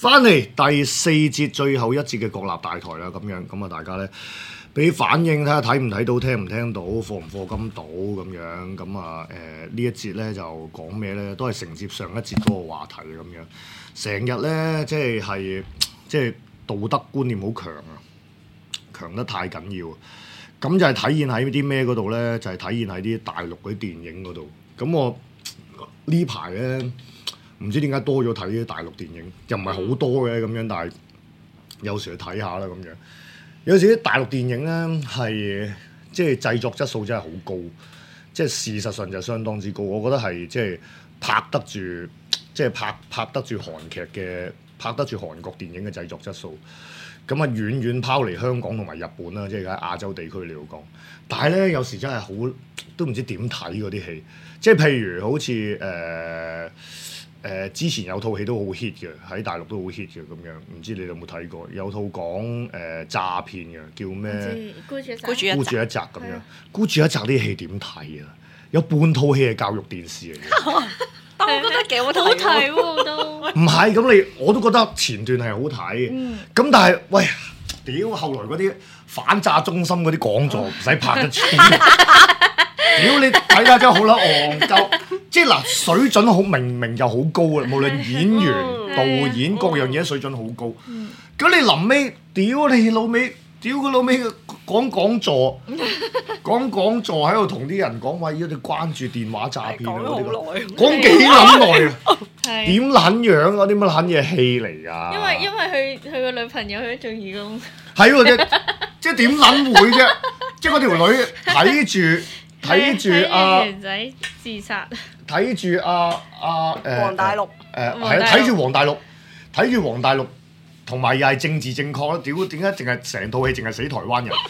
翻嚟第四節最後一節嘅國立大台啦，咁樣咁啊，大家咧俾反應睇下睇唔睇到、聽唔聽到、課唔課金到咁樣咁啊呢一節咧就講咩咧？都係承接上一節嗰個話題咁樣，成日咧即係道德觀念好強啊，強得太緊要。咁就係體現喺啲咩嗰度咧？就係體現喺啲大陸嗰啲電影嗰度。咁我呢排咧唔知點解多咗睇啲大陸電影，又唔係好多嘅咁樣，但係有時去睇下啦咁樣。有時啲大陸電影咧係即係製作質素真係好高，即係事實上就相當之高。我覺得係即係拍得住，即係拍得住韓劇嘅，拍得住韓國電影嘅製作質素。咁啊遠遠拋離香港同埋日本啦，即係喺亞洲地區嚟講。但係咧有時真係好都唔知點睇嗰啲戲，即係譬如好似之前有套戲都好 hit 嘅，喺大陸都好 hit 嘅咁樣，唔知你有冇睇過？有套講詐騙嘅，叫咩？孤注一擲咁樣。孤注一擲啲戲點睇啊？有半套戲係教育電視嚟嘅。 但我覺得幾好睇喎都。 唔係咁我都覺得前段係好睇。咁但係喂，屌後來嗰啲反詐中心嗰啲講座唔使拍得出。屌你睇下真係好撚戇鳩，即係嗱水準好明就好高啊！無論演員、導演各樣嘢水準好高。咁你臨尾屌你老味，屌佢老味講座喺度同啲人講話要你關注電話詐騙啊嗰啲，講幾撚耐啊？點撚樣啊？啲乜撚嘢戲嚟㗎？ 因為佢個女朋友去咗做義工。 係喎，即係點撚會啫？即係嗰條女睇住阿仔自殺， 睇住黃大陸係啊，睇住黃大陸，同埋又係政治正確啦！屌點解淨係成套戲淨係死台灣人，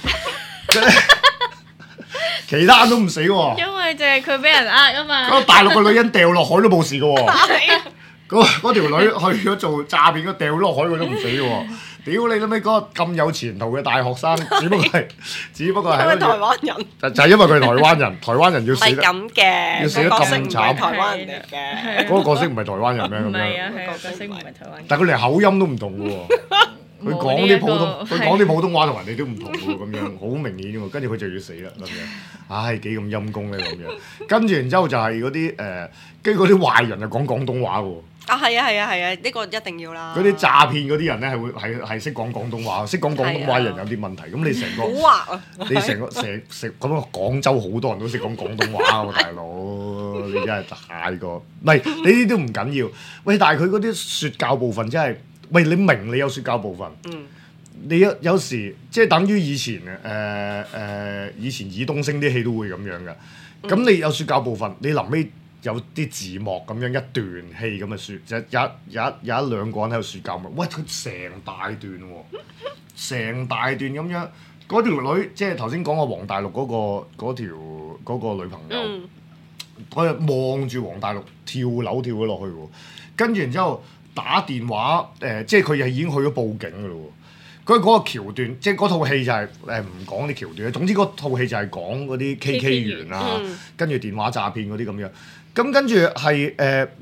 其他人都唔死喎？ 因為就係佢俾人呃啊嘛。 嗰個大陸個女人掉落海都冇事嘅喎，嗰條女去咗做詐騙，掉落海佢都唔死嘅喎。屌你老味嗰個咁有前途嘅大學生，只不過係台灣人， 就係因為佢係台灣人，台灣人要死得咁嘅， 要死得咁慘。 台灣人嚟嘅， 嗰個角色唔係台灣人咩？咁唔係樣， 啊，係個角色唔係台灣人。 但係佢連口音都唔同嘅喎。佢講啲普通話同人哋都唔同喎，咁樣好明顯喎。跟住佢就要死啦咁樣，唉幾咁陰公咧咁樣。跟住然之後就係嗰啲跟住嗰啲壞人就講廣東話喎。 係啊，呢個一定要啦。 嗰啲詐騙嗰啲人咧係識講廣東話，識講廣東話人有啲問題。咁你成個蠱惑啊！ 你成咁廣州好多人都識講廣東話喎，大佬你真係太過唔係你呢啲都唔緊要。喂，但係佢嗰啲説教部分真係。喂，你明你有説教部分，你有時即係等於以前以前爾冬升啲戲都會咁樣嘅。咁你有説教部分，你臨尾有啲字幕咁樣一段戲咁嘅説，有一兩個人喺度説教嘛。喂，佢成大段喎，成大段咁樣。嗰條女即係頭先講過黃大陸嗰個女朋友，佢望住黃大陸跳樓跳咗落去喎，跟住然之後。打電話即係佢係已經去咗報警㗎咯喎。佢嗰個橋段，即係嗰套戲就係唔講啲橋段。總之嗰套戲就係講嗰啲 KK 員啊，跟住電話詐騙嗰啲咁樣。咁跟住係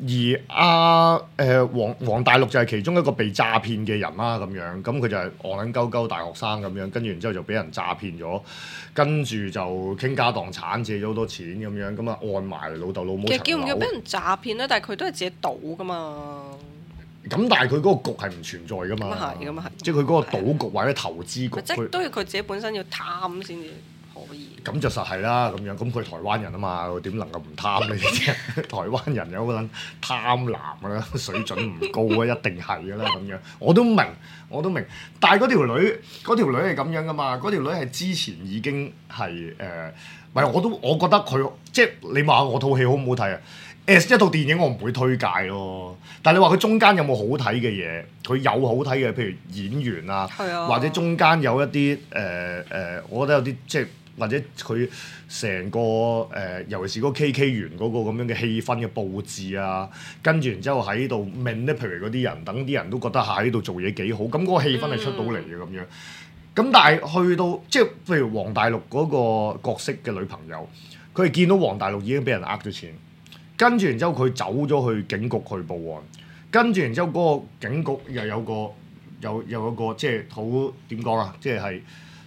而黃大陸就係其中一個被詐騙嘅人啦咁樣。咁佢就係戇撚鳩鳩大學生咁樣，跟住然之後就俾人詐騙咗，跟住就傾家蕩產借咗好多錢咁樣，咁啊按埋老豆老母層樓。 其實叫唔叫俾人詐騙咧？但係佢都係自己賭㗎嘛。 咁但係佢嗰個局係唔存在㗎嘛， 咁啊係， 即係佢嗰個賭局或者投資局， 即係都要佢自己本身要貪先至可以。 咁就實係啦，咁樣咁佢台灣人啊嘛，佢點能夠唔貪呢啲啫？台灣人有個撚貪婪㗎啦，水準唔高啊，一定係㗎啦咁樣。我都明，但係嗰條女係咁樣㗎嘛，嗰條女係之前已經係唔係我覺得佢即係你話我套戲好唔好睇啊？一套電影我唔會推介咯，但係你話佢中間有冇好睇嘅嘢？佢有好睇嘅，譬如演員啊，或者中間有一啲我覺得有啲即係或者佢成個尤其是嗰個 KK 園嗰個咁樣嘅氣氛嘅佈置啊，跟住然之後喺度 manipulate 嗰啲人，等啲人都覺得喺度做嘢幾好，咁嗰個氣氛係出到嚟嘅咁樣。咁但係去到即係譬如黃大陸嗰個角色嘅女朋友，佢係見到黃大陸已經俾人呃咗錢。跟住然之後佢走咗去警局去報案， 跟住然之後嗰個警局又有個即係好點講啊，即係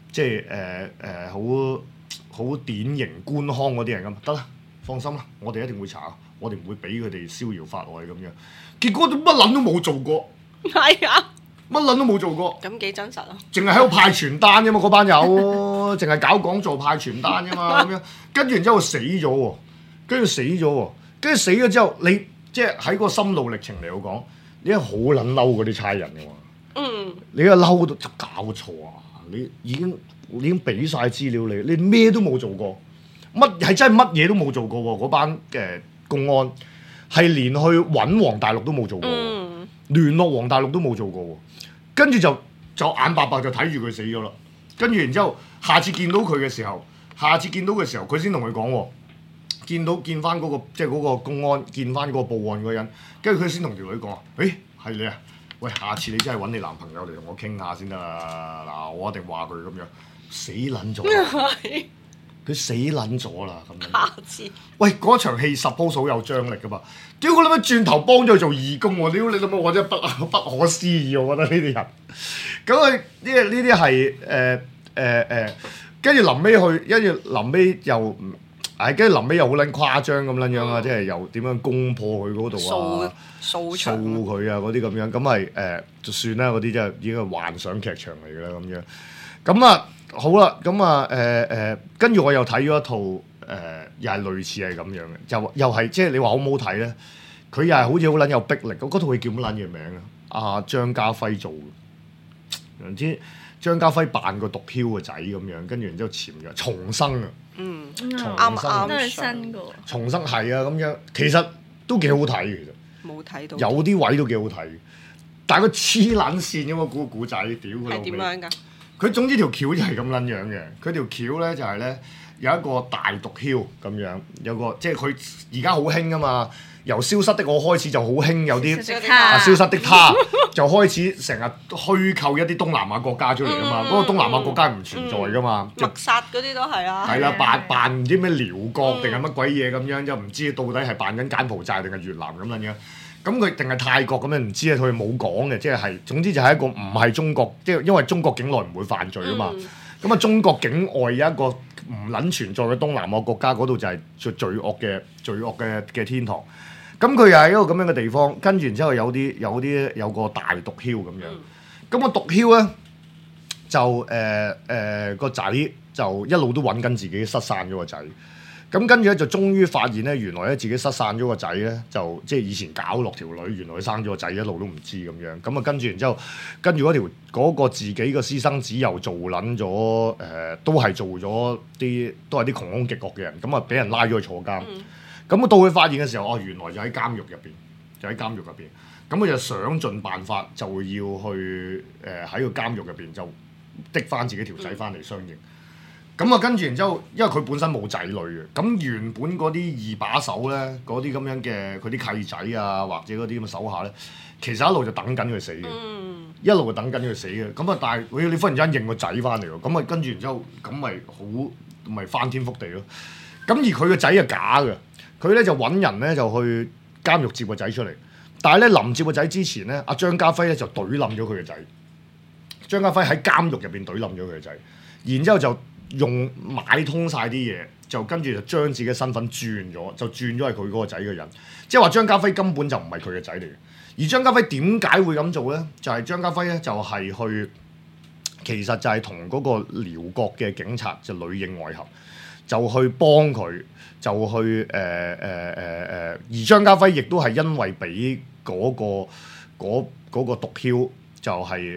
好典型官腔嗰啲人咁，得啦，放心啦，我哋一定會查，我哋唔會俾佢哋逍遙法外咁樣。結果乜撚都冇做過， 係啊， 乜撚都冇做過， 咁幾真實啊！ 淨係喺度派傳單啫嘛，嗰班友淨係搞講座派傳單啫嘛咁樣，跟住然之後死咗喎，跟住死咗之後，你即係喺個心路歷程嚟講，你係好撚嬲嗰啲差人嘅嘛。你一嬲到搞錯啊！你已經俾晒資料你咩都冇做過，係真係乜嘢都冇做過喎！嗰班嘅公安係連去揾黃大陸都冇做過，聯絡黃大陸都冇做過喎，跟住就眼白白就睇住佢死咗啦。跟住然之後，下次見到佢嘅時候，佢先同佢講喎，見翻嗰個即係嗰個公安，見翻嗰個報案嗰個人，跟住佢先同條女講：誒係你啊！喂，下次你真係揾你男朋友嚟同我傾下先得啦！嗱，我一定話佢咁樣死撚咗，佢死撚咗啦咁樣。 下次喂，嗰場戲suppose好有張力噶嘛？屌佢諗乜轉頭幫咗佢做義工喎？屌你諗乜我真係不可思議，我覺得呢啲人。咁佢呢啲係跟住臨尾又跟住臨尾又好撚誇張咁撚樣啊！即係又點樣攻破佢嗰度啊？掃佢啊嗰啲咁樣，咁係就算啦，嗰啲真係已經係幻想劇場嚟㗎啦咁樣。咁啊好啦，咁啊跟住我又睇咗一套又係類似係咁樣嘅，又係即係你話好唔好睇咧？佢又係好似好撚有逼力，嗰套戲叫乜撚嘢名啊？阿張家輝做嘅，唔知張家輝扮個毒梟嘅仔咁樣，跟住然之後潛入重生啊！ 啱都係新嘅喎。 重生係啊咁樣，其實都幾好睇嘅，其實。 冇睇到。 有啲位都幾好睇，但係佢黐撚線咁個古仔，屌佢老味。係點樣㗎？佢總之條橋就係咁撚樣嘅，佢條橋咧就係咧有一個大毒梟咁樣，有個即係佢而家好興㗎嘛。由消失的我開始就好興有啲消失的他就開始成日虛構一啲東南亞國家出嚟㗎嘛，嗰個東南亞國家唔存在㗎嘛， 密殺嗰啲都係啊， 係啦，扮唔知咩寮國定係乜鬼嘢咁樣，就唔知到底係扮緊柬埔寨定係越南咁樣，咁佢定係泰國咁樣唔知啊，佢冇講嘅，即係總之就係一個唔係中國，即係因為中國境內唔會犯罪㗎嘛，咁啊中國境外有一個唔撚存在嘅東南亞國家，嗰度就係罪惡嘅天堂。咁佢又係一個咁樣嘅地方，跟住然之後有個大毒梟咁樣，咁個毒梟咧就個仔就一路都揾緊自己失散咗個仔，咁跟住咧就終於發現咧，原來咧自己失散咗個仔咧，就即係以前搞落條女，原來佢生咗個仔，一路都唔知咁樣，咁啊跟住然之後，跟住嗰個自己個私生子又做撚咗都係做咗啲都係啲窮兇極惡嘅人，咁啊俾人拉咗去坐監。咁到佢發現嘅時候，原來就喺監獄入邊，咁佢就想盡辦法，就要去喺個監獄入邊就滴翻自己條仔翻嚟相認。咁啊，跟住然之後，因為佢本身冇仔女嘅，咁原本嗰啲二把手咧，嗰啲咁樣嘅佢啲契仔啊，或者嗰啲咁嘅手下咧，其實一路就等緊佢死嘅，一路就等緊佢死嘅。咁啊，但係你忽然之間認個仔翻嚟喎，咁啊跟住然之後，咁咪翻天覆地咯。咁而佢個仔係假嘅。佢咧就揾人咧就去監獄接個仔出嚟，但係咧臨接個仔之前咧，阿張家輝咧就懟冧咗佢嘅仔。張家輝喺監獄入邊懟冧咗佢嘅仔，然之後就用買通晒啲嘢，就跟住就將自己嘅身份轉咗係佢嗰個仔嘅人。即係話張家輝根本就唔係佢嘅仔嚟嘅。而張家輝點解會咁做咧？就係張家輝咧就係去，其實就係同嗰個寮國嘅警察就裏應外合。就去幫佢，就去而張家輝亦都係因為俾嗰個毒梟就係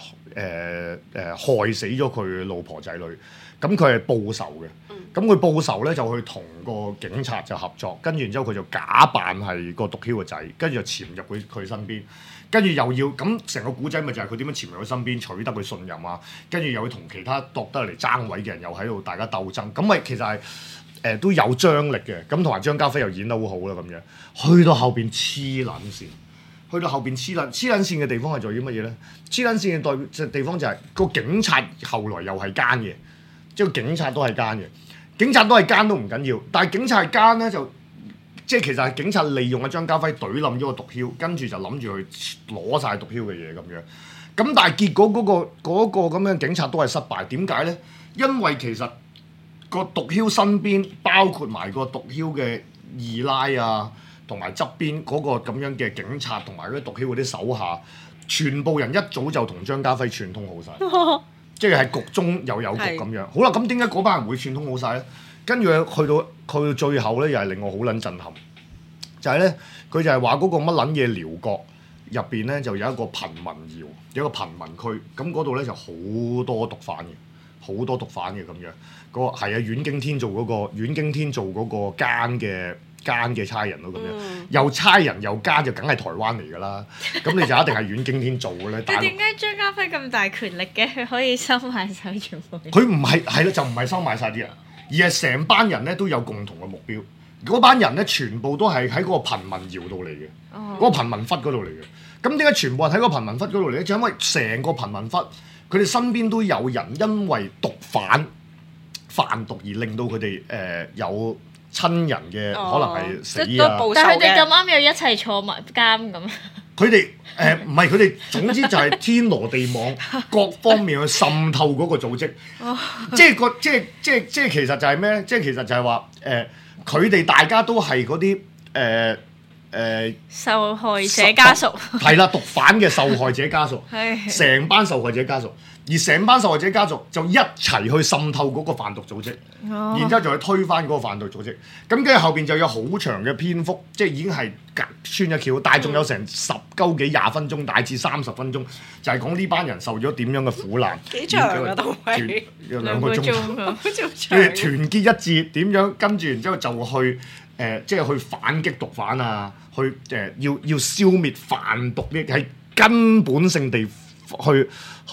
害死咗佢老婆仔女，咁佢係報仇嘅，咁佢報仇咧就去同個警察就合作，跟住然之後佢就假扮係個毒梟嘅仔，跟住就潛入佢身邊。跟住又要咁成個古仔咪就係佢點樣潛入佢身邊取得佢信任啊，跟住又要同其他度得嚟爭位嘅人又喺度大家鬥爭，咁咪其實係都有張力嘅，咁同埋張家輝又演得好好啦咁樣，去到後邊黐撚線，黐撚線嘅地方係在於乜嘢咧？黐撚線嘅地方就係個警察後來又係奸嘅，即係個警察都係奸嘅，警察都係奸都唔緊要，但係警察係奸咧就即係其實係警察利用阿張家輝懟冧咗個毒梟，跟住就諗住去攞晒毒梟嘅嘢咁樣。咁但係結果嗰個咁樣警察都係失敗，點解咧？因為其實個毒梟身邊包括埋個毒梟嘅二奶啊，同埋側邊嗰個咁樣嘅警察同埋嗰啲毒梟嗰啲手下，全部人一早就同張家輝串通好晒，即係局中又有局咁樣。好啦，咁點解嗰班人會串通好晒咧？跟住去到最後咧，又係令我好撚震撼，就係咧佢就係話嗰個乜撚嘢遼國入邊咧就有一個貧民窯，有一個貧民區，咁嗰度咧就好多毒販嘅，好多毒販嘅咁樣。嗰個係啊，阮經天做嗰個奸嘅差人咯咁樣，又差人又奸就梗係台灣嚟㗎啦。咁你就一定係阮經天做嘅咧。 但係點解張家輝咁大權力嘅？佢可以收埋晒全部嘢。 佢唔係咯，就唔係收買晒啲人，而係成班人咧都有共同嘅目標。嗰班人咧全部都係喺嗰個貧民窯度嚟嘅，嗰個貧民窟嗰度嚟嘅。咁點解全部人喺嗰個貧民窟嗰度嚟咧？就因為成個貧民窟，佢哋身邊都有人因為毒販販毒而令到佢哋有親人嘅可能係死啊。 但係佢哋咁啱又一齊坐埋監咁。 佢哋唔係佢哋，總之就係天羅地網，各方面去滲透嗰個組織。即係其實就係咩咧？即係其實就係話佢哋大家都係嗰啲受害者家屬。 係啦，毒販嘅受害者家屬， 係成班受害者家屬，而成班受害者家屬就一齊去滲透嗰個販毒組織，然之後就去推翻嗰個販毒組織。咁跟住後邊就有好長嘅篇幅，即係已經係隔穿咗橋，但係仲有成10幾20分鐘，大至30分鐘，就係講呢班人受咗點樣嘅苦難。 幾長啊都係 2個鐘， 好似好長。 跟住團結一致點樣，跟住然之後就去即係去反擊毒販啊，去要消滅販毒呢，係根本性地去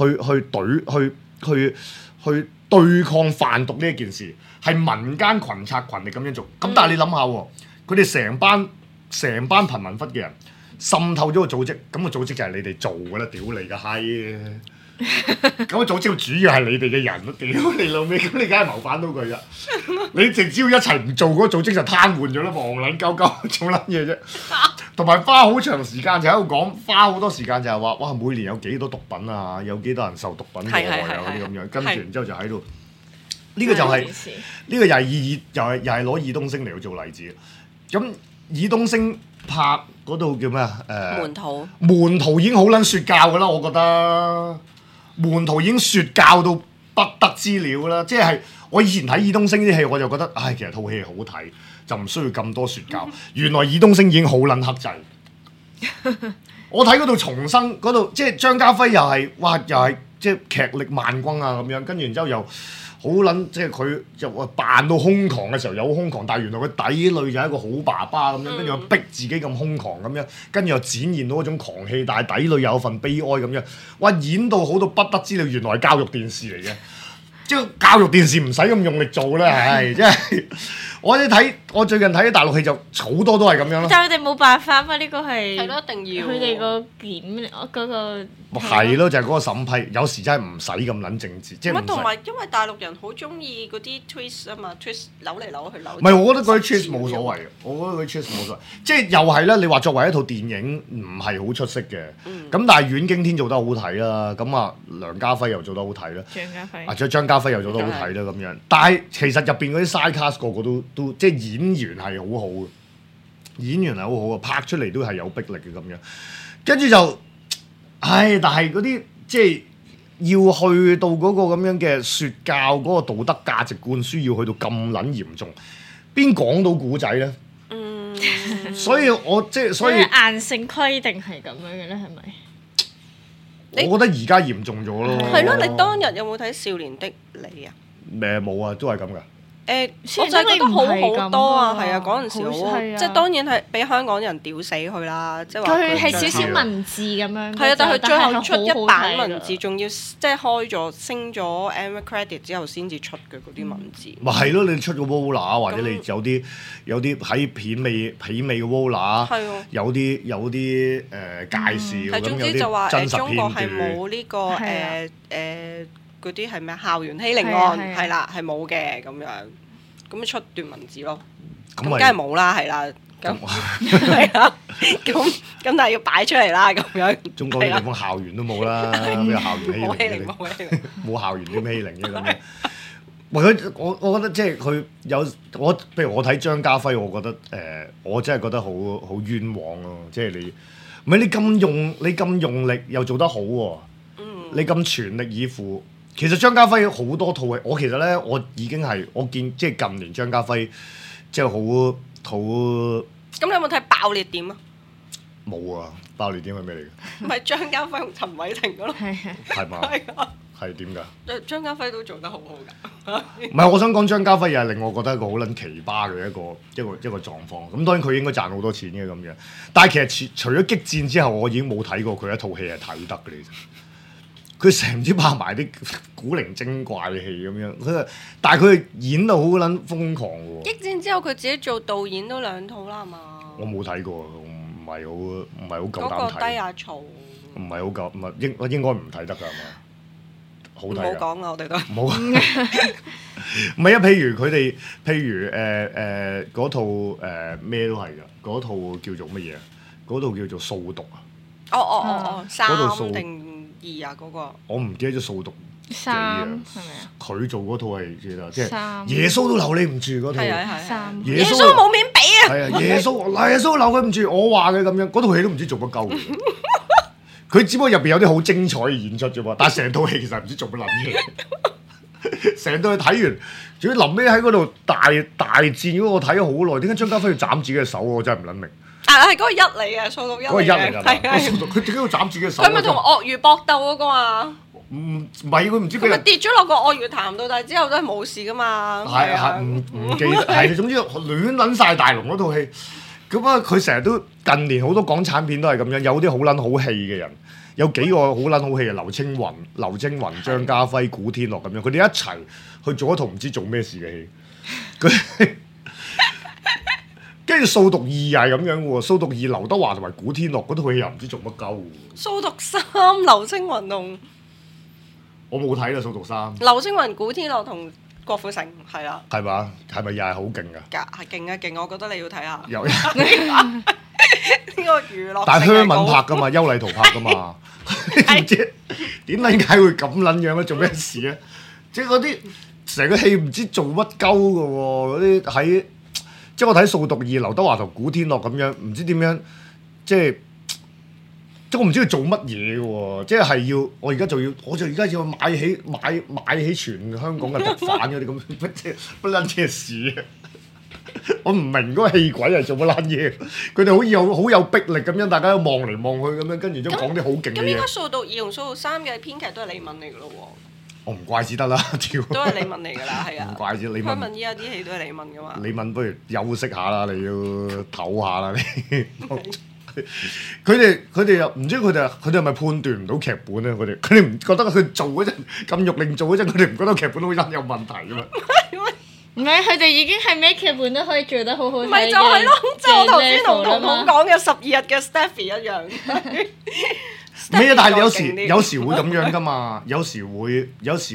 對抗販毒呢一件事，係民間群策群力咁樣做。咁但係你諗下喎，佢哋成班貧民窟嘅人滲透咗個組織，咁個組織就係你哋做㗎啦，屌你個閪！咁個組織主要係你哋嘅人咯，屌你老味，咁你梗係謀反到佢啫。你只要一齊唔做嗰個組織就癱瘓咗啦，戇撚鳩鳩做撚嘢啫。同埋花好長時間就喺度講，花好多時間就係話，哇！每年有幾多毒品啊，有幾多人受毒品禍害啊嗰啲咁樣，跟住然之後就喺度。呢個就係呢個又係攞爾冬陞嚟去做例子。咁爾冬陞拍嗰度叫咩啊？門徒已經好撚説教㗎啦，我覺得。門徒已經説教到不得之了啦，即係我以前睇爾冬陞啲戲，我就覺得，唉，其實套戲好睇，就唔需要咁多説教。原來爾冬陞已經好撚克制。我睇嗰度重生嗰度，即係張家輝又係，哇，又係即係劇力萬鈞啊咁樣，跟住然之後又好撚，即係佢就扮到兇狂嘅時候有兇狂，但係原來佢底裏就係一個好爸爸咁樣，跟住又逼自己咁兇狂咁樣，跟住又展現到嗰種狂氣，但係底裏有份悲哀咁樣，哇！演到好到不得之了，原來係教育電視嚟嘅，即係教育電視唔使咁用力做啦，唉，真係我最近睇啲大陸戲就好多都係咁樣咯。 但係佢哋冇辦法嘛，呢個係係咯，一定要佢哋個檢嗰個係咯，就係嗰個審批，有時真係唔使咁撚政治，即係唔使。 同埋因為大陸人好中意嗰啲 twist 啊嘛，twist 扭嚟扭去扭。 唔係，我覺得嗰啲 twist 冇所謂嘅，我覺得嗰啲 twist 冇所謂。即係又係咧，你話作為一套電影唔係好出色嘅，咁但係阮經天做得好睇啦，咁啊梁家輝又做得好睇啦，張家輝又做得好睇啦咁樣。但係其實入邊嗰啲 side cast 個個都即係演員係好好嘅，演員係好好嘅，拍出嚟都係有逼力嘅咁樣。跟住就，但係嗰啲即係要去到嗰個咁樣嘅説教嗰個道德價值灌輸，要去到咁撚嚴重，邊講到古仔咧？所以硬性規定係咁樣嘅咧，係咪？ 我覺得而家嚴重咗咯。 係咯，你當日有冇睇《少年的你》啊？ 冇啊，都係咁噶。 我就覺得好好多啊，係啊，嗰陣時好，即係當然係俾香港人屌死佢啦，即係話佢係少少文字咁樣。 係啊，但係佢最後出一版文字，仲要即係開咗升咗 end credit 之後先至出嘅嗰啲文字。 咪係咯，你出個 Vola 或者你有啲喺片尾嘅 Vola，有啲介紹咁有啲真實片段。中國係冇呢個嗰啲係咩校園欺凌案係啦，係冇嘅咁樣，咁出段文字咯，咁梗係冇啦，係啦， 咁係啊，咁但係要擺出嚟啦，咁樣。 中國啲地方校園都冇啦，邊有校園欺凌冇欺凌， 嘅？ 冇欺凌。 冇校園點欺凌嘅咁樣。我覺得即係佢有譬如我睇張家輝，我覺得我真係覺得好冤枉咯。即係唔係你咁用力又做得好喎、你咁全力以赴。其實張家輝好多套戲，我其實咧我已經係我見即係近年張家輝即係好。 咁你有冇睇爆裂點啊？ 冇啊！爆裂點係咩嚟嘅？ 唔係張家輝同陳偉霆嗰咯。 係嘛？ 係啊。 係點㗎？ 張家輝都做得好好㗎。 唔係，我想講張家輝又係令我覺得一個好撚奇葩嘅一個狀況。咁當然佢應該賺好多錢嘅咁樣，但係其實除咗激戰之後，我已經冇睇過佢一套戲係睇得嘅。佢成唔知拍埋啲古靈精怪嘅戲咁樣，但係佢演到好撚瘋狂喎。 激戰之後，佢自己做導演都2套啦，係嘛？ 我冇睇過，唔係好夠膽睇。 嗰個低下嘈。 唔係好夠，唔係應該唔睇得㗎係嘛？好睇㗎。 唔好講啊！我哋都唔好。唔係啊，譬如嗰套咩都係㗎，嗰套叫做乜嘢啊？嗰套叫做掃毒啊。 哦， 嗰套掃 3定2啊嗰個。 我唔記得咗掃毒 3係咪啊？ 佢做嗰套係記得，即係 3 耶穌都留你唔住嗰套。 係 3 耶穌冇面俾啊！ 係啊，耶穌留佢唔住，我話嘅咁樣，嗰套戲都唔知做乜鳩嘅。佢只不過入邊有啲好精彩嘅演出啫喎，但係成套戲其實唔知做乜撚嘢。成套戲睇完，仲要臨尾喺嗰度大戰嗰個，我睇咗好耐。點解張家輝要斬自己嘅手？我真係唔撚明。 係嗰個1嚟嘅，掃毒1。 嗰個1嚟㗎嘛？ 係佢點解要斬自己嘅手？ 佢咪同鱷魚搏鬥嗰個啊？ 唔係佢唔知佢咪跌咗落個鱷魚潭度，但係之後都係冇事噶嘛。 係唔記得係，總之亂撚晒大龍嗰套戲。咁啊，佢成日都近年好多港產片都係咁樣，有啲好撚好戲嘅人，有幾個好撚好戲嘅，劉青雲、張家輝、古天樂咁樣，佢哋一齊去做一套唔知做咩事嘅戲。佢跟住《掃毒2》又係咁樣嘅喎，《掃毒2》劉德華同埋古天樂嗰套戲又唔知做乜鳩。 掃毒3，劉青雲同我冇睇啦，《掃毒3》。 劉青雲、古天樂同郭富城係啦。 係嘛？係咪又係好勁㗎？ 係勁，我覺得你要睇下。 有呢個娛樂。 但係香港拍㗎嘛，邱禮圖拍㗎嘛，唔知點解會咁撚樣咧？做咩事咧？即係嗰啲成個戲唔知做乜鳩㗎喎，嗰啲喺即係我睇《掃毒2》，劉德華同古天樂咁樣，唔知點樣即係我唔知佢做乜嘢嘅喎，即係要我而家要買起全香港嘅毒販嗰啲咁，即係不撚嘢事啊！我唔明嗰個戲鬼係做乜撚嘢，佢哋好有逼力咁樣，大家都望嚟望去咁樣，跟住都講啲好勁嘅嘢。 咁應該掃毒2同掃毒3嘅編劇都係李敏嚟嘅咯喎。 我唔怪之得啦，屌！ 都係李敏嚟㗎啦，係啊。 唔怪之李敏。 香港依家啲戲都係李敏㗎嘛。 李敏不如休息下啦，你要唞下啦，你。佢哋又唔知佢哋係咪判斷唔到劇本咧？佢哋唔覺得佢做嗰陣咁肉令做嗰陣，佢哋唔覺得劇本好有問題㗎嘛？ 唔係，佢哋已經係咩劇本都可以做得好好睇嘅。 咪就係咯，即係我頭先同彤彤講嘅12日嘅 Stephy 一樣。 唔係啊，但係有時會咁樣㗎嘛，有時會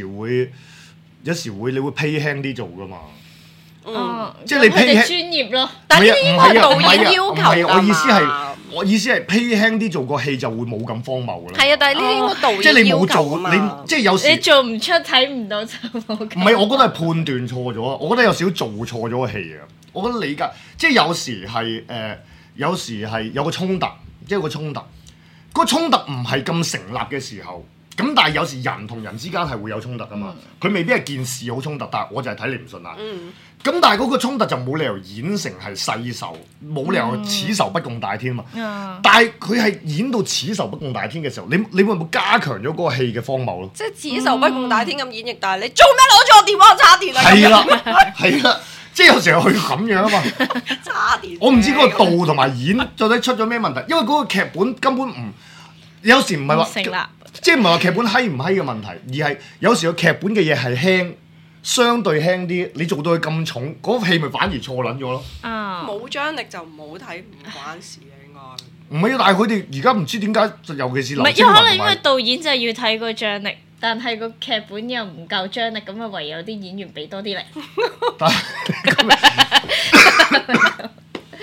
你會披輕啲做㗎嘛。即係你披輕專業咯。 但係呢啲應該係導演要求㗎嘛。 我意思係披輕啲做個戲就會冇咁荒謬㗎啦。 係啊，但係呢啲應該導演即係你冇要求做， 啊嘛。 你即係有時你做唔出睇唔到就冇。唔係，我覺得係判斷錯咗啊！我覺得有少少做錯咗個戲啊！我覺得理解即係有時係有個衝突，即係有個衝突。嗰個衝突唔係咁成立嘅時候，咁但係有時人同人之間係會有衝突㗎嘛。佢未必係件事好衝突，但係我就係睇你唔順眼。咁但係嗰個衝突就冇理由演成係世仇，冇理由此仇不共戴天嘛。但係佢係演到此仇不共戴天嘅時候，你會唔會加強咗嗰個戲嘅荒謬咯？ 即係此仇不共戴天咁演繹，但係你做咩攞咗我電話插電啊？ 係啦，係啦，即係有時候佢咁樣啊嘛。 插電。 我唔知嗰個導同埋演到底出咗咩問題，因為嗰個劇本根本唔，有時唔係話成立， 即係唔係話劇本閪唔閪嘅問題，而係有時個劇本嘅嘢係輕。相對輕啲，你做到佢咁重，嗰個戲咪反而錯撚咗咯。 冇張力就唔好睇，唔關事嘅應該。 唔係啊，但係佢哋而家唔知點解，尤其是劉青雲同埋。 唔係，因為可能因為導演就係要睇個張力，但係個劇本又唔夠張力，咁啊唯有啲演員俾多啲力。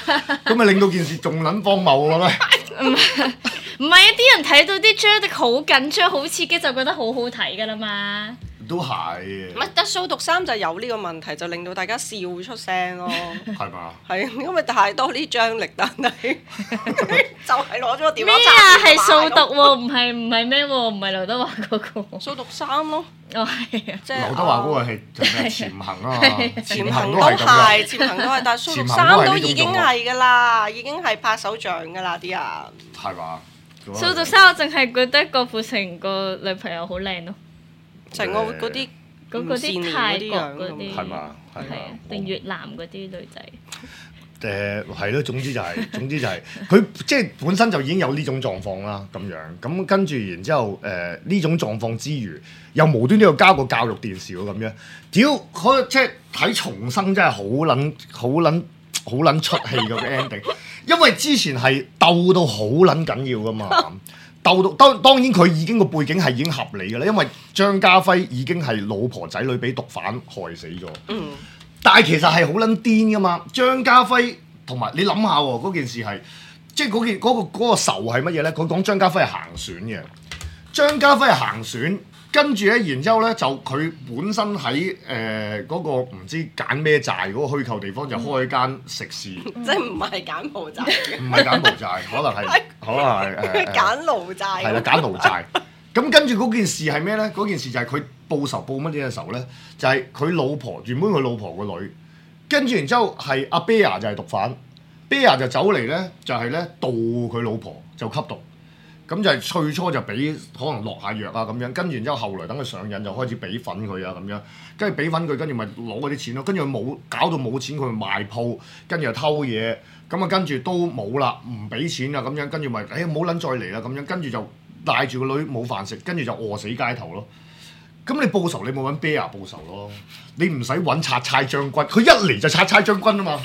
咁咪令到件事仲撚荒謬我覺得。 唔係啊！啲人睇到啲張力好緊張、好刺激，就覺得好好睇㗎啦嘛。 都係。 唔係，但掃毒3就有呢個問題，就令到大家笑出聲咯。 係嘛？ 係因為太多啲張力，但係就係攞咗個電話咩啊？係掃毒喎，唔係咩喎？唔係劉德華嗰個。 掃毒3咯。 哦，係啊。 即係劉德華嗰個係就係潛行啊嘛， 潛行都係，潛行都係，但係掃毒3都已經係㗎啦，已經係拍手掌㗎啦啲人。 係嘛？ 掃毒3我淨係覺得郭富城個女朋友好靚咯。 成個嗰啲泰國嗰啲係嘛？ 係啊，定越南嗰啲女仔。 係咯，總之就係佢即係本身就已經有呢種狀況啦，咁樣咁跟住然之後呢種狀況之餘，又無端端又加個教育電視喎咁樣，屌即係睇重生真係好撚出戲個 ending， 因為之前係鬥到好撚緊要噶嘛。鬥到當然佢已經個背景係已經合理嘅啦，因為張家輝已經係老婆仔女俾毒販害死咗。但係其實係好撚癲噶嘛，張家輝同埋你諗下喎，嗰件事係即係嗰個仇係乜嘢咧？佢講張家輝係行船嘅，張家輝係行船，跟住咧，然之後咧就佢本身喺嗰個唔知揀咩寨嗰個虛構地方就開間食肆， 即係唔係柬埔寨嘅， 唔係柬埔寨，可能係柬奴寨， 係啦，柬奴寨。咁跟住嗰件事係咩咧？嗰件事就係佢報仇報乜嘢嘅時候咧，就係佢老婆原本佢老婆個女，跟住然之後係阿 Bear 就係毒販 ，Bear 就走嚟咧就係咧盜佢老婆就吸毒。咁就係最初就俾可能落下藥啊咁樣，跟住然之後後來等佢上癮就開始俾粉佢啊咁樣，跟住俾粉佢，跟住咪攞嗰啲錢咯，跟住佢搞到冇錢，佢咪賣鋪，跟住又偷嘢，咁啊跟住都冇啦，唔俾錢啊咁樣，跟住咪唔好撚再嚟啦咁樣，跟住就帶住個女冇飯食，跟住就餓死街頭咯。咁你報仇你冇揾 Bear 報仇咯，你唔使揾拆差將軍，佢一嚟就拆差將軍啊嘛。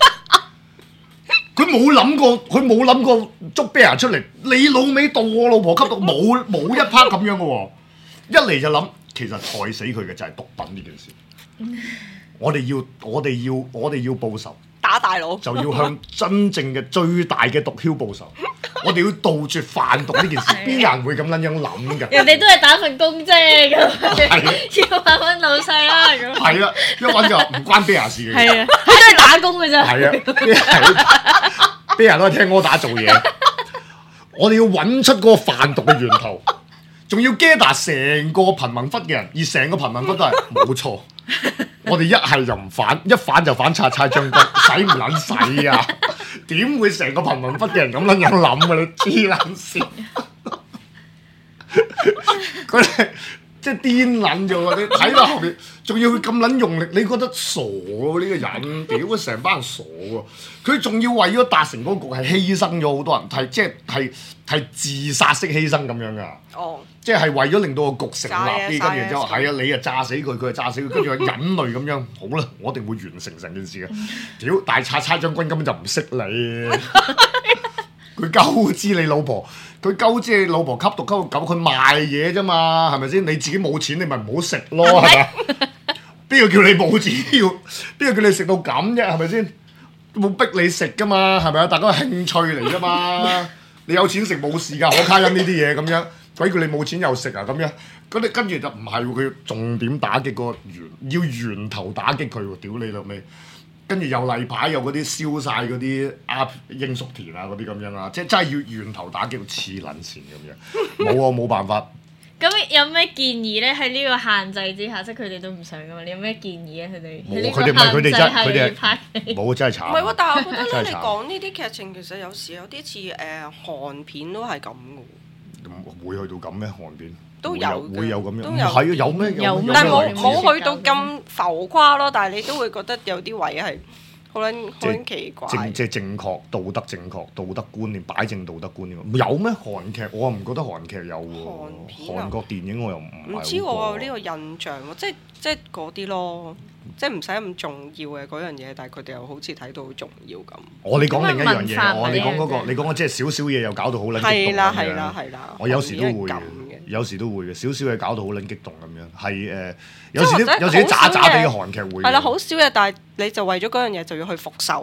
佢冇諗過捉 Bear 出嚟，你老味盜我老婆吸毒，冇一 part 咁樣嘅喎，一嚟就諗其實害死佢嘅就係毒品呢件事。我哋要報仇， 打大佬就要向真正嘅最大嘅毒梟報仇。我哋要杜絕販毒呢件事，邊人會咁撚樣諗㗎？ 人哋都係打份工啫，咁要揾老細啦咁。 係啊，一揾就唔關 Bear 事嘅。 係啊，佢都係打工嘅啫。 係啊，Bear 都係聽我打做嘢。我哋要揾出嗰個販毒嘅源頭，仲要 gather 成個貧民窟嘅人，而成個貧民窟都係冇錯。我哋一係就唔反，一反就反拆差將軍，使唔撚使啊？點會成個貧民窟嘅人咁撚樣諗啊？你黐撚線！佢哋即係癲撚咗喎！你睇到後面，仲要佢咁撚用力，你覺得傻喎？呢個人屌成班人傻喎！佢仲要為咗達成嗰個局係犧牲咗好多人，係自殺式犧牲咁樣㗎。哦。即係為咗令到個局成立啲，跟住之後係啊，你啊炸死佢，佢啊炸死佢，跟住佢忍淚咁樣，好啦，我一定會完成成件事嘅。屌，大拆差將軍根本就唔識你，佢鳩知你老婆，佢鳩知你老婆吸毒吸到咁，佢賣嘢啫嘛，係咪先？你自己冇錢，你咪唔好食咯，係咪？邊個叫你冇錢要？邊個叫你食到咁啫？係咪先？冇逼你食噶嘛，係咪啊？大家興趣嚟噶嘛，你有錢食冇事㗎，可卡因呢啲嘢咁樣。鬼叫你冇錢又食啊咁樣，咁你跟住就唔係喎，佢重點打擊個要源頭打擊佢喎，屌你老味！跟住又例牌又嗰啲燒晒嗰啲罌粟田啊嗰啲咁樣啊，即係真係要源頭打擊到黐撚線咁樣，冇啊冇辦法。 咁有咩建議咧？喺呢個限制之下，即係佢哋都唔想噶嘛？你有咩建議啊？佢哋冇，佢哋唔係佢哋真係佢哋冇真係慘。 唔係喎，但係我覺得咧，你講呢啲劇情其實有時有啲似韓片都係咁嘅。 會去到咁咩？韓片都有會有咁樣， 都有係啊，有咩？ 但係冇去到咁浮誇咯。但係你都會覺得有啲位係好撚奇怪。 即係正確、道德正確、道德觀念擺正道德觀念。有咩韓劇？我又唔覺得韓劇有喎。韓國電影我又唔知我有呢個印象喎，即係嗰啲咯。即係唔使咁重要嘅嗰樣嘢，但係佢哋又好似睇到好重要咁。 你講另一樣嘢，你講嗰個，你講即係少少嘢又搞到好撚激動咁樣。 係啦。 我有時都會嘅，少少嘢搞到好撚激動咁樣。係有時啲渣渣地嘅韓劇會。 係啦，好少嘢，但係你就為咗嗰樣嘢就要去復仇啦。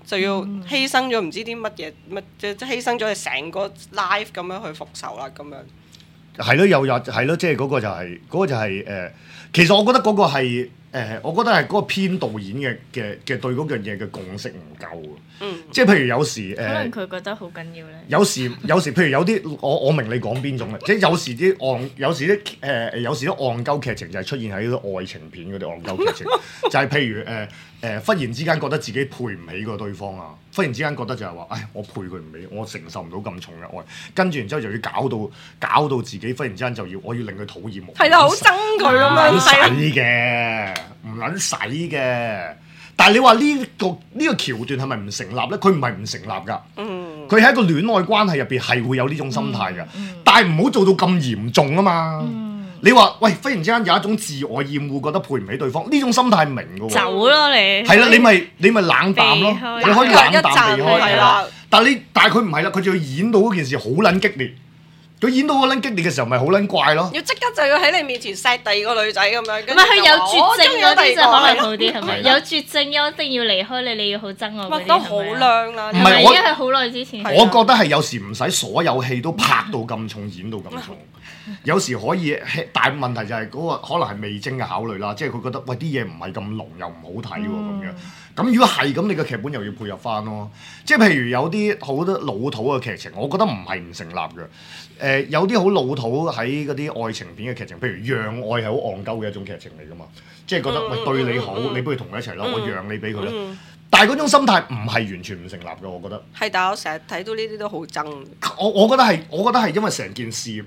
就要犧牲咗唔知啲乜嘢即係犧牲咗你成個 life 咁樣去復仇啦咁樣。 係咯，係咯，即係嗰個就係其實我覺得嗰個係我覺得係嗰個編導演嘅對嗰樣嘢嘅共識唔夠啊。即係譬如有時可能佢覺得好緊要咧。 有時譬如有啲我明你講邊種嘅，即係有時啲有時啲戇鳩劇情就係出現喺啲愛情片嗰啲戇鳩劇情，就係譬如忽然之間覺得自己配唔起個對方啊，忽然之間覺得就係話，唉，我配佢唔起，我承受唔到咁重嘅愛，跟住然之後就要搞到自己忽然之間我要令佢討厭我。 係啦，好憎佢咁樣。 唔使嘅，唔撚使嘅。但係你話呢個橋段係咪唔成立咧？佢唔係唔成立㗎。佢喺一個戀愛關係入邊係會有呢種心態㗎。但係唔好做到咁嚴重啊嘛。你話喂，忽然之間有一種自我厭惡，覺得配唔起對方，呢種心態明㗎喎。 走咯你。係啦，你咪冷淡咯，你可以冷淡避開係啦。但係佢唔係啦，佢就要演到嗰件事好撚激烈。佢演到嗰撚激烈嘅時候，咪好撚怪咯！ 要即刻就要喺你面前錫第二個女仔咁樣。 唔係佢有絕症嗰啲就可能好啲，係咪？有絕症一定要離開你，你要好憎我嗰啲。 都好靚啦！ 唔係因為係好耐之前。 我覺得係有時唔使所有戲都拍到咁重，演到咁重。有時可以，但係問題就係嗰個可能係味精嘅考慮啦，即係佢覺得喂啲嘢唔係咁濃又唔好睇喎咁樣。咁如果係咁，你個劇本又要配合翻咯。即係譬如有啲好多老土嘅劇情，我覺得唔係唔成立嘅。有啲好老土喺嗰啲愛情片嘅劇情，譬如讓愛係好戇鳩嘅一種劇情嚟噶嘛。即係覺得喂對你好，你不如同佢一齊啦，我讓你俾佢啦。但係嗰種心態唔係完全唔成立嘅，我覺得。係， 但係我成日睇到呢啲都好憎。 我覺得係因為成件事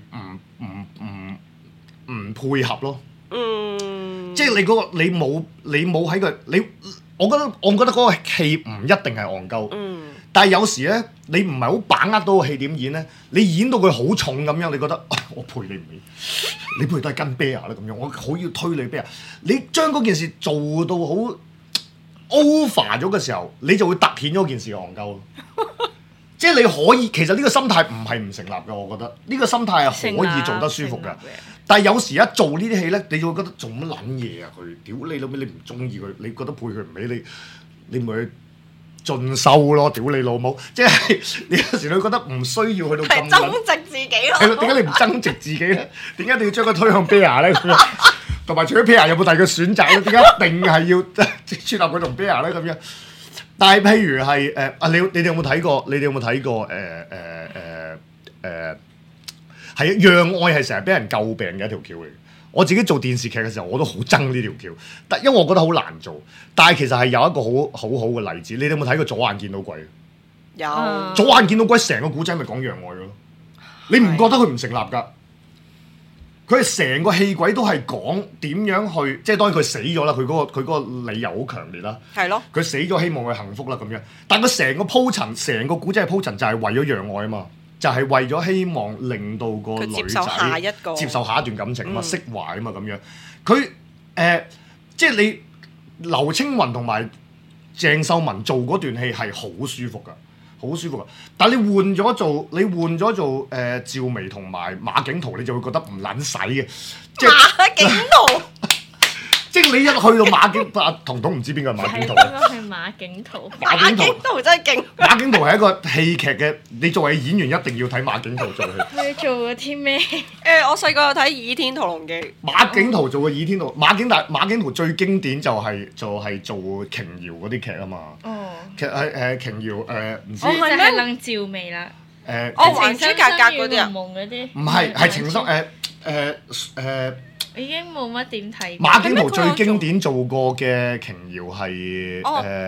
唔配合咯。即係你嗰個你冇喺個你。我覺得嗰個戲唔一定係戇鳩，但係有時咧，你唔係好把握到個戲點演咧，你演到佢好重咁樣，你覺得我配你唔起，你不如都係跟 bear 啦咁樣，我好要推你 bear，你將嗰件事做到好 over 咗嘅時候，你就會突顯咗件事嘅戇鳩。即係你可以，其實呢個心態唔係唔成立嘅，我覺得呢個心態係可以做得舒服嘅。但係有時一做呢啲戲咧，你就會覺得做乜撚嘢啊？佢屌你老味，你唔中意佢，你覺得配佢唔起，你咪去進修咯！屌你老母！即係你有時你覺得唔需要去到咁增值自己咯。 係咯，點解你唔增值自己咧？點解你要將佢推向 bear 咧？同埋除咗 bear 有冇第二個選擇咧？點解一定係要設立佢同 bear 咧？咁樣？但係譬如係你哋有冇睇過？你哋有冇睇過係啊，讓愛係成日俾人詬病嘅一條橋嚟。我自己做電視劇嘅時候，我都好憎呢條橋，但因為我覺得好難做。但係其實係有一個好嘅例子。你哋有冇睇過左眼見到鬼？ 有。 左眼見到鬼成個古仔咪講讓愛咯。你唔覺得佢唔成立㗎？佢係成個戲軌都係講點樣去，即係當然佢死咗啦。佢嗰個理由好強烈啦。 係咯。佢死咗，希望佢幸福啦咁樣。但佢成個鋪陳，成個古仔嘅鋪陳就係為咗讓愛啊嘛。就係為咗希望令到個女仔接受下一段感情嘛，釋懷啊嘛咁樣。佢即係你劉青雲同埋鄭秀文做嗰段戲係好舒服㗎，好舒服㗎。但係你換咗做趙薇同埋馬景濤，你就會覺得唔撚使嘅。 馬景濤。 即係你一去到馬景彤彤唔知邊個係馬景濤？ 應該係馬景濤。 馬景濤真係勁。 馬景濤係一個戲劇嘅，你作為演員一定要睇馬景濤做戲。 你做過啲咩？ 我細個有睇《倚天屠龍記》。 馬景濤做過《倚天屠》，馬景濤最經典就係做瓊瑤嗰啲劇啊嘛。哦。瓊瑤唔知。 我係咪楞趙薇啦？ 還珠格格嗰啲啊？ 唔係情深已經冇乜點睇。 馬景濤最經典做過嘅瓊瑤係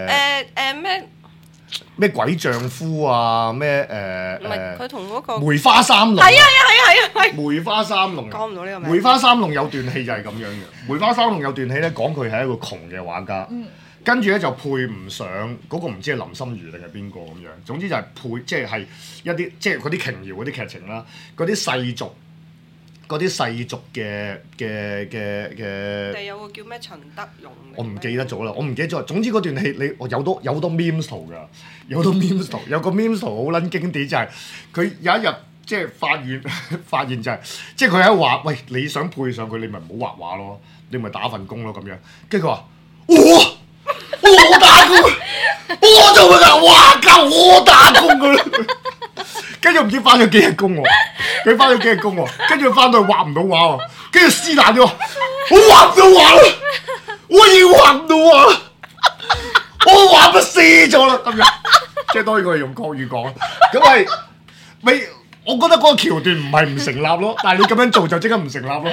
咩鬼丈夫啊咩唔係佢同嗰個梅花三弄。 係啊！ 梅花三弄。 講唔到呢個名。 梅花三弄有段戲就係咁樣嘅。梅花三弄有段戲咧，講佢係一個窮嘅畫家，跟住咧就配唔上嗰個唔知係林心如定係邊個咁樣。總之就係即係一啲即係嗰啲瓊瑤嗰啲劇情啦，嗰啲世俗嘅， 有個叫咩陳德容， 我唔記得咗啦，我唔記得咗。總之嗰段戲你有好多 memes 圖㗎，有好多 memes 圖，有個 memes 圖好撚經典就係佢有一日即係發現就係即係佢喺度話，喂，你想配上佢，你咪唔好畫畫咯，你咪打份工咯咁樣。跟住佢話我打工， 我做乜㗎？哇！教我打工㗎啦。跟住唔知翻咗幾日工喎，佢翻咗幾日工喎，跟住翻到去畫唔到畫喎，跟住撕爛咗，我畫唔到畫啦，我已經畫唔到畫啦，我畫筆撕咗啦咁樣，即係當然佢係用國語講，咁係咪？我覺得嗰個橋段唔係唔成立咯，但係你咁樣做就即刻唔成立咯。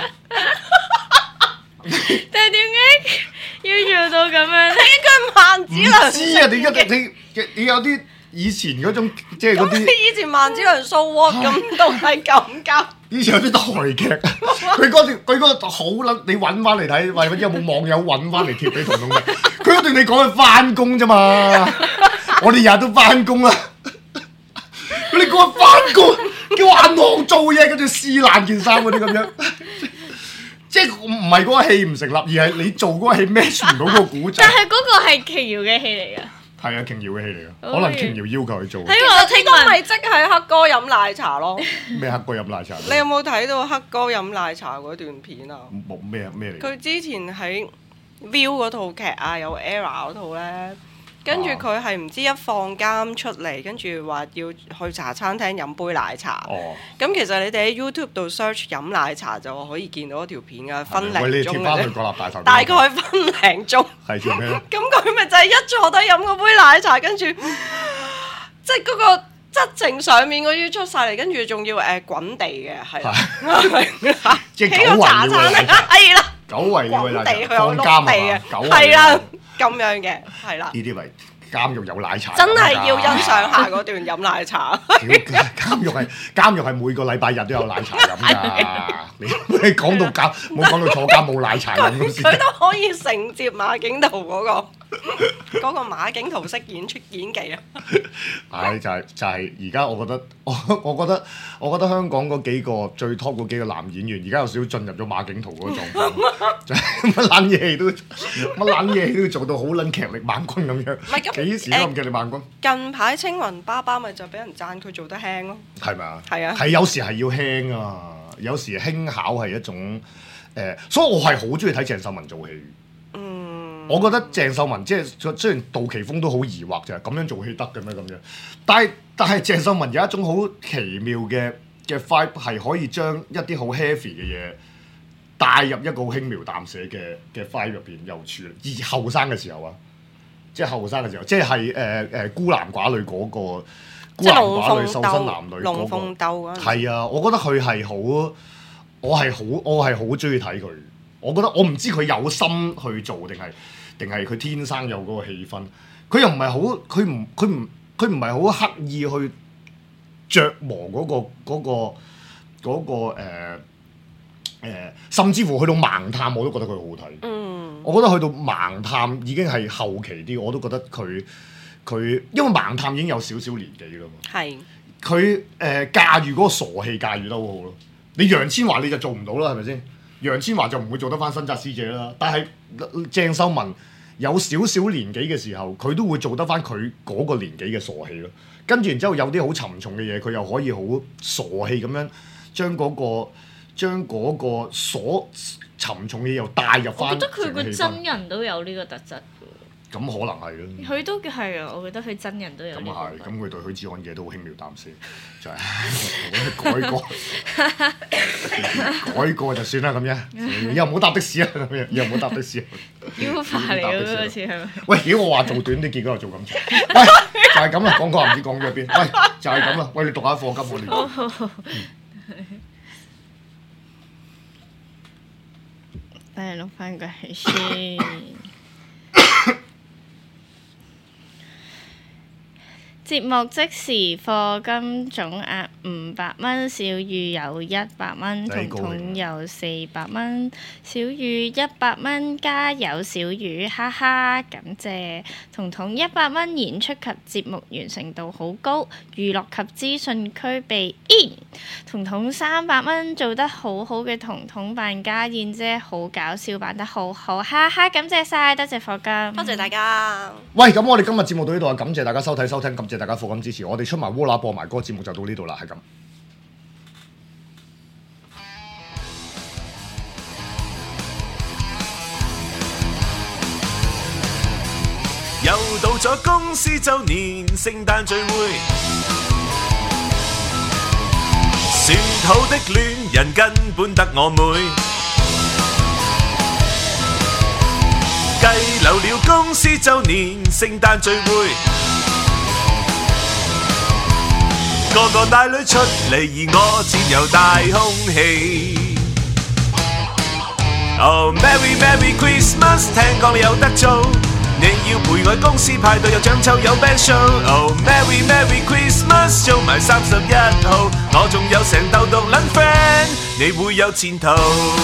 但係點解要做到咁樣？ 應該萬梓良。 唔知啊，你有啲以前嗰種即係嗰啲。 以前萬梓良 show what 咁都係咁㗎。 以前有啲台劇，佢嗰個好撚，你揾翻嚟睇，或者有冇網友揾翻嚟貼俾彤彤睇？佢嗰段你講係翻工啫嘛，我哋日日都翻工啦。你講係翻工，叫銀行做嘢，跟住撕爛件衫嗰啲咁樣，即係唔係嗰個戲唔成立，而係你做嗰個戲 match 唔到個古仔。 但係嗰個係瓊瑤嘅戲嚟㗎。 係啊，瓊瑤嘅戲嚟㗎，可能瓊瑤要求佢做。 係我聽聞咪即係黑哥飲奶茶咯。 咩黑哥飲奶茶？ 你有冇睇到黑哥飲奶茶嗰段片啊？ 冇咩嚟？ 佢之前喺 View 嗰套劇啊，有 Era 嗰套咧。跟住佢係唔知一放監出嚟，跟住話要去茶餐廳飲杯奶茶。咁其實你哋喺 YouTube 度 search 飲奶茶就可以見到一條片㗎，分零鐘嘅啫。大概分零鐘。係做咩咧？咁佢咪就係一坐低飲嗰杯奶茶，跟住即係嗰個質情上面嗰啲出晒嚟，跟住仲要滾地嘅，係啦。 即係久違了嘅奶茶。 係啦。 久違了嘅奶茶。放監啊！ 係啦。咁樣嘅，係啦。 呢啲咪監獄有奶茶。 真係要欣賞下嗰段飲奶茶。 監獄係每個禮拜日都有奶茶飲㗎。你講到監，冇講到坐監冇奶茶飲咁先。 佢都可以承接馬景圖嗰個馬景圖式演技啊！ 係就係而家我覺得香港嗰幾個最 top 嗰幾個男演員，而家有少少進入咗馬景圖嗰個狀況，就係乜撚嘢都要做到好撚劇力猛君咁樣。幾時都咁劇力猛君？ 近排青雲爸爸咪就俾人讚佢做得輕咯。 係咪啊？ 係啊。 係有時係要輕啊，有時輕巧係一種所以我係好中意睇鄭秀文做戲。我覺得鄭秀文即係雖然杜琪峰都好疑惑就係咁樣做戲得嘅咩咁樣，但係鄭秀文有一種好奇妙嘅 vibe 係可以將一啲好 heavy 嘅嘢帶入一個好輕描淡寫嘅 vibe 入邊又處理。而後生嘅時候啊，即係後生嘅時候，即係孤男寡女嗰個孤男寡女瘦身男女嗰個。龍鳳鬥係啊，我覺得佢係好，我係好中意睇佢。我覺得我唔知佢有心去做定係佢天生有嗰個氣氛，佢又唔係好，佢唔係好刻意去琢磨嗰個甚至乎去到盲探我都覺得佢好睇。我覺得去到盲探已經係後期啲，我都覺得佢因為盲探已經有少少年紀啦嘛。係。佢駕馭嗰個傻氣駕馭得好好咯。你楊千嬅你就做唔到啦，係咪先？楊千嬅就唔會做得翻新紮師姐啦，但係鄭秀文有少少年紀嘅時候，佢都會做得翻佢嗰個年紀嘅傻氣咯。跟住然之後有啲好沉重嘅嘢，佢又可以好傻氣咁樣將嗰個所沉重嘅嘢又帶入翻。我覺得佢個真人都有呢個特質。 咁可能係咯， 佢都係啊！我覺得佢真人都有。咁係，咁佢對許志安嘅都好輕描淡寫，就係改過就算啦咁樣。以後唔好搭的士啊咁樣，以後唔好搭的士。 腰化嚟嗰個似係咪？ 喂，如果我話做短啲，結果又做咁長。喂，就係咁啦，講唔知講咗邊。喂，就係咁啦。喂，你讀下課金我哋。 等你錄翻個戲先。節目即時課金總額500蚊，小雨有100蚊，彤彤有400蚊，小雨100蚊，加油小雨，哈哈，感謝彤彤100蚊，演出及節目完成度好高，娛樂及資訊區被 in， 彤彤300蚊，做得好好嘅彤彤扮家燕姐，好搞笑，扮得好好，哈哈，感謝晒，多謝課金， 多謝大家。 喂，咁我哋今日節目到呢度啊，感謝大家收睇收聽，感謝大家課金支持，我哋出埋窩拿播埋歌節目就到呢度啦，係咁。 有到咗公司周年聖誕聚會，算好的戀人根本得我妹，計留了公司周年聖誕聚會，個個帶女出嚟，而我只有大空氣。Oh Merry Merry Christmas， 聽講你有得做，你要陪我公司派對有獎抽有 band show。Oh Merry Merry Christmas， 做埋31號，我仲有成竇獨撚 friend， 你會有前途。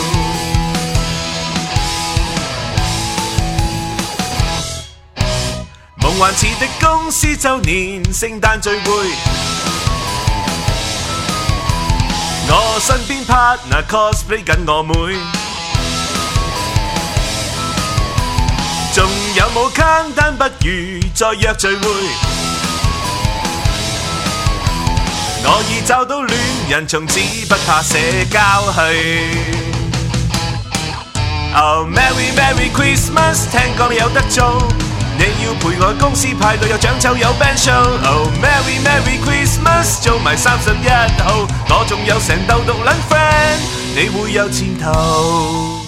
夢幻似的公司周年聖誕聚會，我身邊 partner cosplay 緊我妹。仲有冇坑單？不如再約聚會。我已找到戀人，從此不怕社交去。Oh Merry Merry Christmas， 聽講你有得做，你要陪我公司派對有獎抽有 band show。Oh Merry Merry Christmas， 做埋31號，我仲有成竇獨撚 friend，你會有前途。